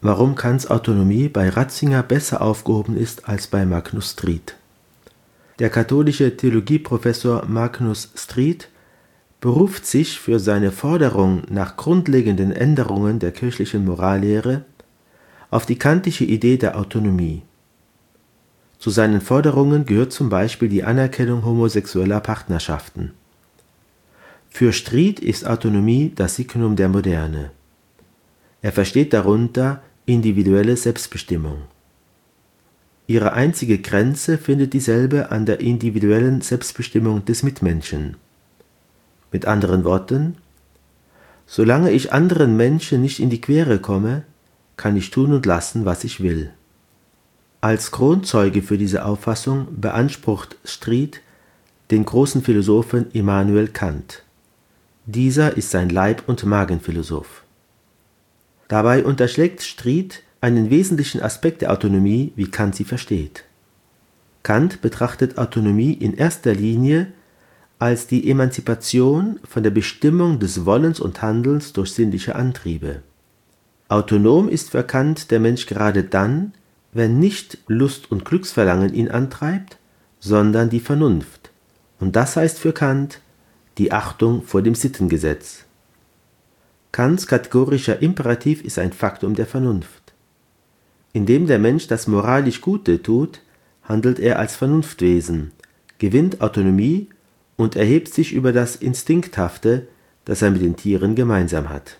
warum Kants Autonomie bei Ratzinger besser aufgehoben ist als bei Magnus Stried. Der katholische Theologieprofessor Magnus Stried beruft sich für seine Forderung nach grundlegenden Änderungen der kirchlichen Morallehre auf die kantische Idee der Autonomie. Zu seinen Forderungen gehört zum Beispiel die Anerkennung homosexueller Partnerschaften. Für Stried ist Autonomie das Signum der Moderne. Er versteht darunter individuelle Selbstbestimmung. Ihre einzige Grenze findet dieselbe an der individuellen Selbstbestimmung des Mitmenschen. Mit anderen Worten: Solange ich anderen Menschen nicht in die Quere komme, kann ich tun und lassen, was ich will. Als Kronzeuge für diese Auffassung beansprucht Stried den großen Philosophen Immanuel Kant. Dieser ist sein Leib- und Magenphilosoph. Dabei unterschlägt Stried einen wesentlichen Aspekt der Autonomie, wie Kant sie versteht. Kant betrachtet Autonomie in erster Linie als die Emanzipation von der Bestimmung des Wollens und Handelns durch sinnliche Antriebe. Autonom ist für Kant der Mensch gerade dann, wenn nicht Lust und Glücksverlangen ihn antreibt, sondern die Vernunft. Und das heißt für Kant die Achtung vor dem Sittengesetz. Kants kategorischer Imperativ ist ein Faktum der Vernunft. Indem der Mensch das moralisch Gute tut, handelt er als Vernunftwesen, gewinnt Autonomie und erhebt sich über das Instinkthafte, das er mit den Tieren gemeinsam hat.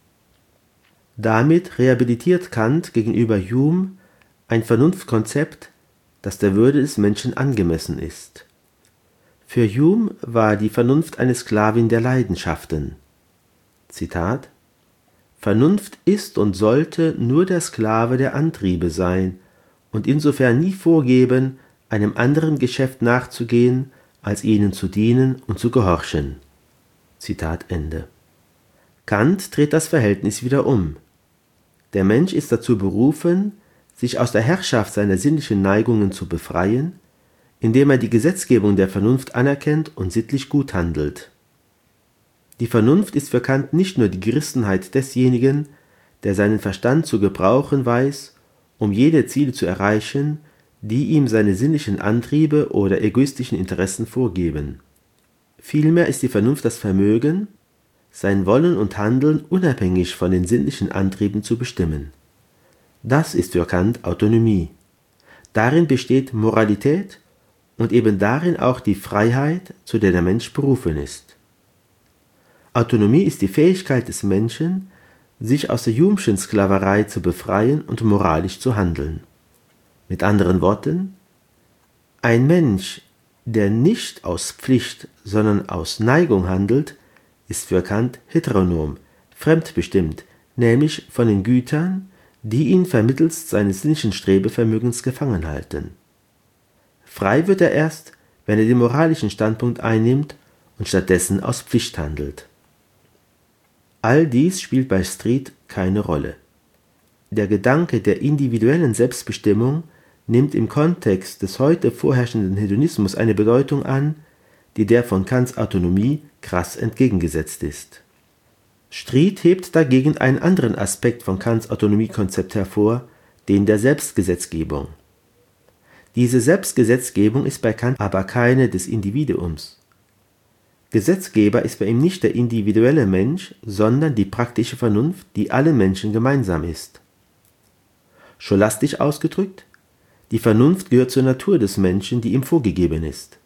Damit rehabilitiert Kant gegenüber Hume ein Vernunftkonzept, das der Würde des Menschen angemessen ist. Für Hume war die Vernunft eine Sklavin der Leidenschaften. Zitat: Vernunft ist und sollte nur der Sklave der Antriebe sein und insofern nie vorgeben, einem anderen Geschäft nachzugehen, als ihnen zu dienen und zu gehorchen. Zitat Ende. Kant dreht das Verhältnis wieder um. Der Mensch ist dazu berufen, sich aus der Herrschaft seiner sinnlichen Neigungen zu befreien, indem er die Gesetzgebung der Vernunft anerkennt und sittlich gut handelt. Die Vernunft ist für Kant nicht nur die Gerissenheit desjenigen, der seinen Verstand zu gebrauchen weiß, um jene Ziele zu erreichen, die ihm seine sinnlichen Antriebe oder egoistischen Interessen vorgeben. Vielmehr ist die Vernunft das Vermögen, sein Wollen und Handeln unabhängig von den sinnlichen Antrieben zu bestimmen. Das ist für Kant Autonomie. Darin besteht Moralität und eben darin auch die Freiheit, zu der der Mensch berufen ist. Autonomie ist die Fähigkeit des Menschen, sich aus der Hume'schen Sklaverei zu befreien und moralisch zu handeln. Mit anderen Worten: Ein Mensch, der nicht aus Pflicht, sondern aus Neigung handelt, ist für Kant heteronom, fremdbestimmt, nämlich von den Gütern, die ihn vermittelst seines sinnlichen Strebevermögens gefangen halten. Frei wird er erst, wenn er den moralischen Standpunkt einnimmt und stattdessen aus Pflicht handelt. All dies spielt bei Stried keine Rolle. Der Gedanke der individuellen Selbstbestimmung nimmt im Kontext des heute vorherrschenden Hedonismus eine Bedeutung an, die der von Kants Autonomie krass entgegengesetzt ist. Stried hebt dagegen einen anderen Aspekt von Kants Autonomiekonzept hervor, den der Selbstgesetzgebung. Diese Selbstgesetzgebung ist bei Kant aber keine des Individuums. Gesetzgeber ist bei ihm nicht der individuelle Mensch, sondern die praktische Vernunft, die allen Menschen gemeinsam ist. Scholastisch ausgedrückt: Die Vernunft gehört zur Natur des Menschen, die ihm vorgegeben ist.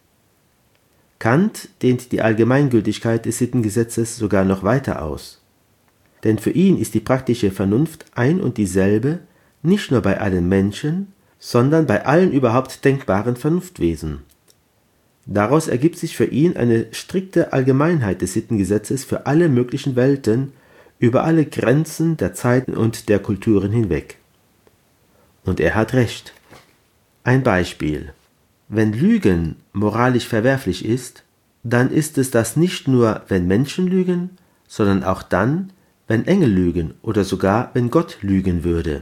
Kant dehnt die Allgemeingültigkeit des Sittengesetzes sogar noch weiter aus. Denn für ihn ist die praktische Vernunft ein und dieselbe, nicht nur bei allen Menschen, sondern bei allen überhaupt denkbaren Vernunftwesen. Daraus ergibt sich für ihn eine strikte Allgemeinheit des Sittengesetzes für alle möglichen Welten, über alle Grenzen der Zeiten und der Kulturen hinweg. Und er hat recht. Ein Beispiel: Wenn Lügen moralisch verwerflich ist, dann ist es das nicht nur, wenn Menschen lügen, sondern auch dann, wenn Engel lügen oder sogar, wenn Gott lügen würde.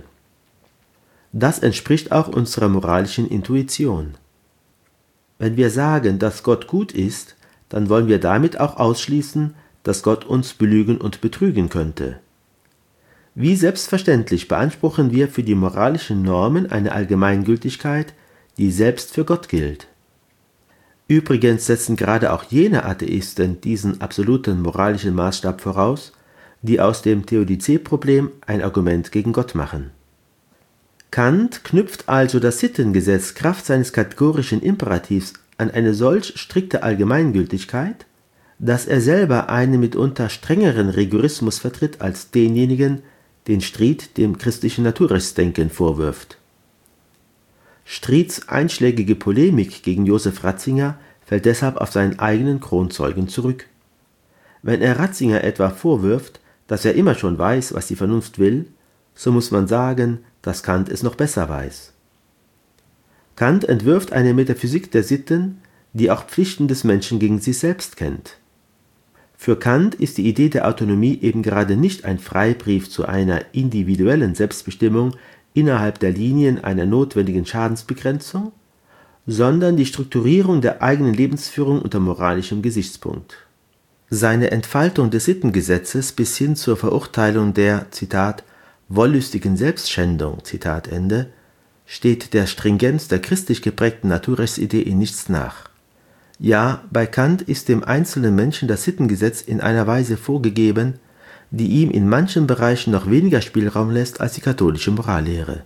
Das entspricht auch unserer moralischen Intuition. Wenn wir sagen, dass Gott gut ist, dann wollen wir damit auch ausschließen, dass Gott uns belügen und betrügen könnte. Wie selbstverständlich beanspruchen wir für die moralischen Normen eine Allgemeingültigkeit, die selbst für Gott gilt. Übrigens setzen gerade auch jene Atheisten diesen absoluten moralischen Maßstab voraus, die aus dem Theodizee-Problem ein Argument gegen Gott machen. Kant knüpft also das Sittengesetz kraft seines kategorischen Imperativs an eine solch strikte Allgemeingültigkeit, dass er selber einen mitunter strengeren Rigorismus vertritt als denjenigen, den Stried dem christlichen Naturrechtsdenken vorwirft. Strieds einschlägige Polemik gegen Josef Ratzinger fällt deshalb auf seinen eigenen Kronzeugen zurück. Wenn er Ratzinger etwa vorwirft, dass er immer schon weiß, was die Vernunft will, so muss man sagen, dass Kant es noch besser weiß. Kant entwirft eine Metaphysik der Sitten, die auch Pflichten des Menschen gegen sich selbst kennt. Für Kant ist die Idee der Autonomie eben gerade nicht ein Freibrief zu einer individuellen Selbstbestimmung innerhalb der Linien einer notwendigen Schadensbegrenzung, sondern die Strukturierung der eigenen Lebensführung unter moralischem Gesichtspunkt. Seine Entfaltung des Sittengesetzes bis hin zur Verurteilung der, Zitat, wollüstigen Selbstschändung, Zitat Ende, steht der Stringenz der christlich geprägten Naturrechtsidee in nichts nach. Ja, bei Kant ist dem einzelnen Menschen das Sittengesetz in einer Weise vorgegeben, die ihm in manchen Bereichen noch weniger Spielraum lässt als die katholische Morallehre.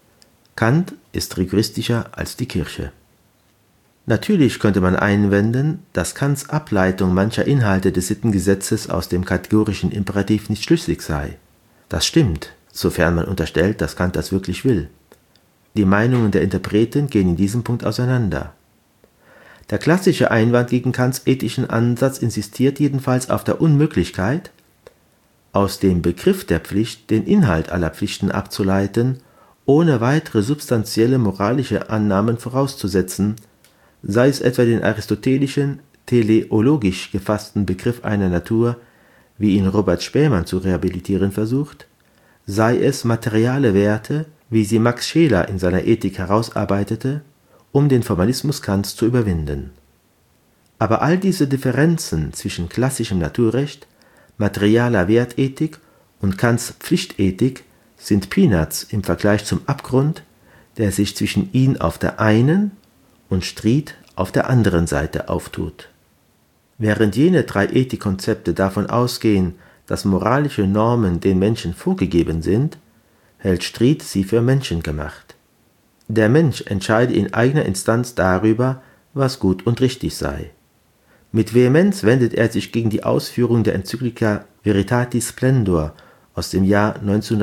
Kant ist rigoristischer als die Kirche. Natürlich könnte man einwenden, dass Kants Ableitung mancher Inhalte des Sittengesetzes aus dem kategorischen Imperativ nicht schlüssig sei. Das stimmt, sofern man unterstellt, dass Kant das wirklich will. Die Meinungen der Interpreten gehen in diesem Punkt auseinander. Der klassische Einwand gegen Kants ethischen Ansatz insistiert jedenfalls auf der Unmöglichkeit, aus dem Begriff der Pflicht den Inhalt aller Pflichten abzuleiten, ohne weitere substanzielle moralische Annahmen vorauszusetzen, sei es etwa den aristotelischen, teleologisch gefassten Begriff einer Natur, wie ihn Robert Spähmann zu rehabilitieren versucht, sei es materiale Werte, wie sie Max Scheler in seiner Ethik herausarbeitete, um den Formalismus Kants zu überwinden. Aber all diese Differenzen zwischen klassischem Naturrecht, materialer Wertethik und Kants Pflichtethik sind Peanuts im Vergleich zum Abgrund, der sich zwischen ihnen auf der einen und Stried auf der anderen Seite auftut. Während jene drei Ethikkonzepte davon ausgehen, dass moralische Normen den Menschen vorgegeben sind, hält Stried sie für menschengemacht. Der Mensch entscheide in eigener Instanz darüber, was gut und richtig sei. Mit Vehemenz wendet er sich gegen die Ausführung der Enzyklika Veritatis Splendor aus dem Jahr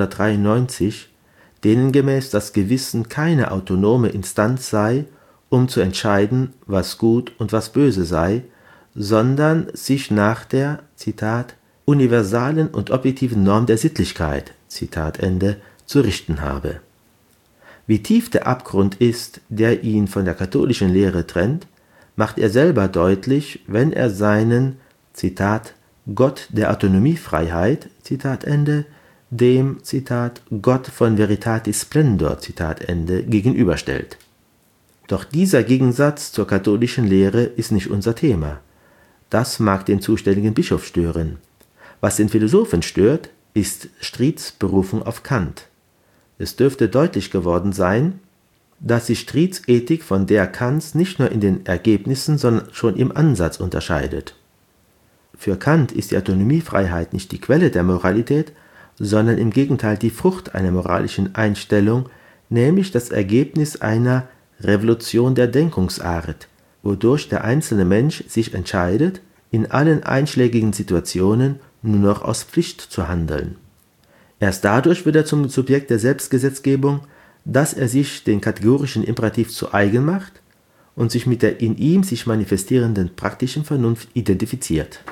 1993, denen gemäß das Gewissen keine autonome Instanz sei, um zu entscheiden, was gut und was böse sei, sondern sich nach der, Zitat, universalen und objektiven Norm der Sittlichkeit, Zitat Ende, zu richten habe. Wie tief der Abgrund ist, der ihn von der katholischen Lehre trennt, macht er selber deutlich, wenn er seinen, Zitat, Gott der Autonomiefreiheit, Zitat Ende, dem, Zitat, Gott von Veritatis Splendor, Zitat Ende, gegenüberstellt. Doch dieser Gegensatz zur katholischen Lehre ist nicht unser Thema. Das mag den zuständigen Bischof stören. Was den Philosophen stört, ist Strieds Berufung auf Kant. Es dürfte deutlich geworden sein, dass sich Strieds Ethik von der Kants nicht nur in den Ergebnissen, sondern schon im Ansatz unterscheidet. Für Kant ist die Autonomiefreiheit nicht die Quelle der Moralität, sondern im Gegenteil die Frucht einer moralischen Einstellung, nämlich das Ergebnis einer Revolution der Denkungsart, wodurch der einzelne Mensch sich entscheidet, in allen einschlägigen Situationen nur noch aus Pflicht zu handeln. Erst dadurch wird er zum Subjekt der Selbstgesetzgebung, dass er sich den kategorischen Imperativ zu eigen macht und sich mit der in ihm sich manifestierenden praktischen Vernunft identifiziert.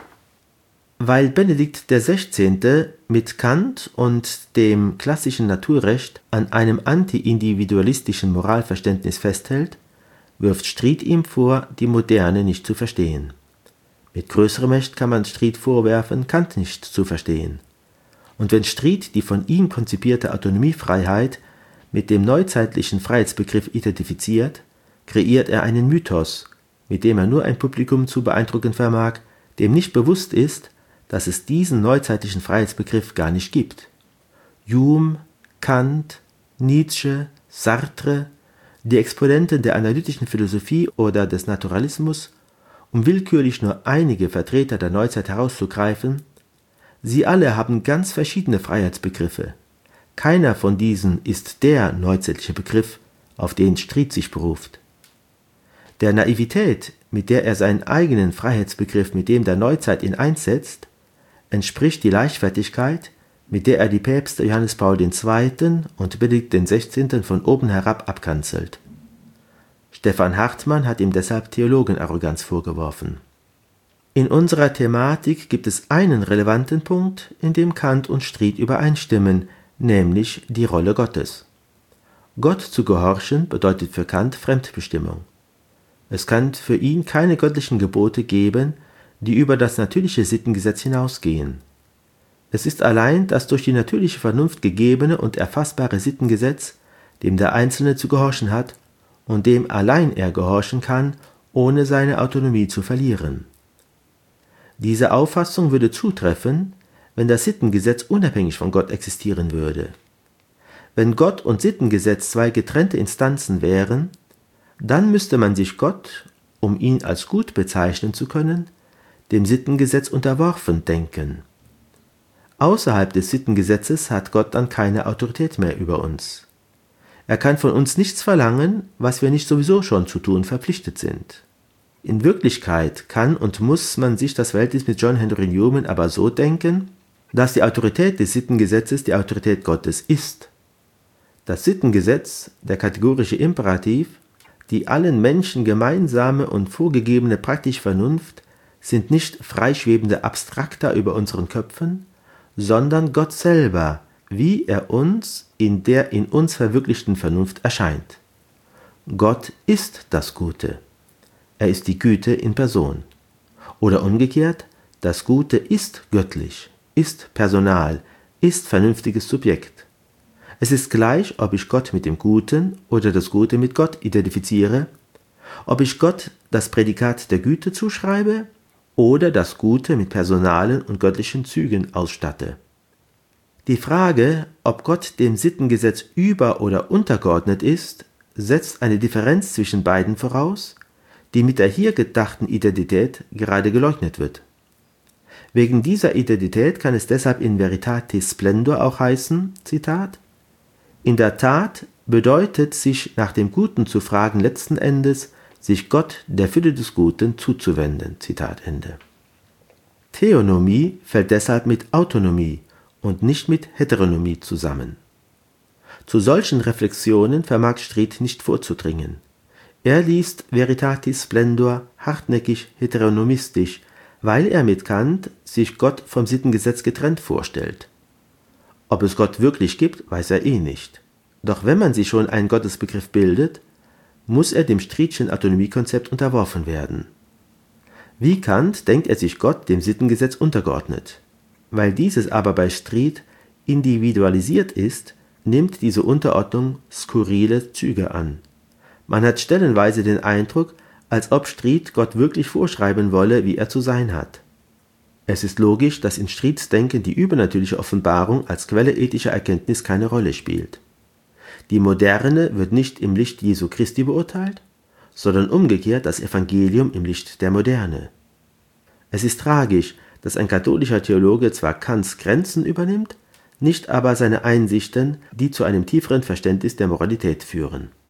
Weil Benedikt XVI. Mit Kant und dem klassischen Naturrecht an einem anti-individualistischen Moralverständnis festhält, wirft Stried ihm vor, die Moderne nicht zu verstehen. Mit größerem Recht kann man Stried vorwerfen, Kant nicht zu verstehen. Und wenn Stried die von ihm konzipierte Autonomiefreiheit mit dem neuzeitlichen Freiheitsbegriff identifiziert, kreiert er einen Mythos, mit dem er nur ein Publikum zu beeindrucken vermag, dem nicht bewusst ist, dass es diesen neuzeitlichen Freiheitsbegriff gar nicht gibt. Hume, Kant, Nietzsche, Sartre, die Exponenten der analytischen Philosophie oder des Naturalismus, um willkürlich nur einige Vertreter der Neuzeit herauszugreifen, sie alle haben ganz verschiedene Freiheitsbegriffe. Keiner von diesen ist der neuzeitliche Begriff, auf den Stried sich beruft. Der Naivität, mit der er seinen eigenen Freiheitsbegriff mit dem der Neuzeit in eins setzt, entspricht die Leichtfertigkeit, mit der er die Päpste Johannes Paul II. Und Benedikt XVI. Von oben herab abkanzelt. Stefan Hartmann hat ihm deshalb Theologenarroganz vorgeworfen. In unserer Thematik gibt es einen relevanten Punkt, in dem Kant und Stried übereinstimmen, nämlich die Rolle Gottes. Gott zu gehorchen bedeutet für Kant Fremdbestimmung. Es kann für ihn keine göttlichen Gebote geben, die über das natürliche Sittengesetz hinausgehen. Es ist allein das durch die natürliche Vernunft gegebene und erfassbare Sittengesetz, dem der Einzelne zu gehorchen hat und dem allein er gehorchen kann, ohne seine Autonomie zu verlieren. Diese Auffassung würde zutreffen, wenn das Sittengesetz unabhängig von Gott existieren würde. Wenn Gott und Sittengesetz zwei getrennte Instanzen wären, dann müsste man sich Gott, um ihn als gut bezeichnen zu können, dem Sittengesetz unterworfen denken. Außerhalb des Sittengesetzes hat Gott dann keine Autorität mehr über uns. Er kann von uns nichts verlangen, was wir nicht sowieso schon zu tun verpflichtet sind. In Wirklichkeit kann und muss man sich das Verhältnis mit John Henry Newman aber so denken, dass die Autorität des Sittengesetzes die Autorität Gottes ist. Das Sittengesetz, der kategorische Imperativ, die allen Menschen gemeinsame und vorgegebene praktische Vernunft sind nicht freischwebende Abstrakta über unseren Köpfen, sondern Gott selber, wie er uns in der in uns verwirklichten Vernunft erscheint. Gott ist das Gute. Er ist die Güte in Person. Oder umgekehrt, das Gute ist göttlich, ist personal, ist vernünftiges Subjekt. Es ist gleich, ob ich Gott mit dem Guten oder das Gute mit Gott identifiziere, ob ich Gott das Prädikat der Güte zuschreibe oder das Gute mit personalen und göttlichen Zügen ausstatte. Die Frage, ob Gott dem Sittengesetz über- oder untergeordnet ist, setzt eine Differenz zwischen beiden voraus, die mit der hier gedachten Identität gerade geleugnet wird. Wegen dieser Identität kann es deshalb in Veritatis Splendor auch heißen, Zitat, in der Tat bedeutet sich nach dem Guten zu fragen letzten Endes, sich Gott, der Fülle des Guten, zuzuwenden. Zitat Ende. Theonomie fällt deshalb mit Autonomie und nicht mit Heteronomie zusammen. Zu solchen Reflexionen vermag Stried nicht vorzudringen. Er liest Veritatis Splendor hartnäckig heteronomistisch, weil er mit Kant sich Gott vom Sittengesetz getrennt vorstellt. Ob es Gott wirklich gibt, weiß er eh nicht. Doch wenn man sich schon einen Gottesbegriff bildet, muss er dem Striedschen Autonomiekonzept unterworfen werden. Wie Kant denkt er sich Gott dem Sittengesetz untergeordnet. Weil dieses aber bei Stried individualisiert ist, nimmt diese Unterordnung skurrile Züge an. Man hat stellenweise den Eindruck, als ob Stried Gott wirklich vorschreiben wolle, wie er zu sein hat. Es ist logisch, dass in Strieds Denken die übernatürliche Offenbarung als Quelle ethischer Erkenntnis keine Rolle spielt. Die Moderne wird nicht im Licht Jesu Christi beurteilt, sondern umgekehrt das Evangelium im Licht der Moderne. Es ist tragisch, dass ein katholischer Theologe zwar Kants Grenzen übernimmt, nicht aber seine Einsichten, die zu einem tieferen Verständnis der Moralität führen.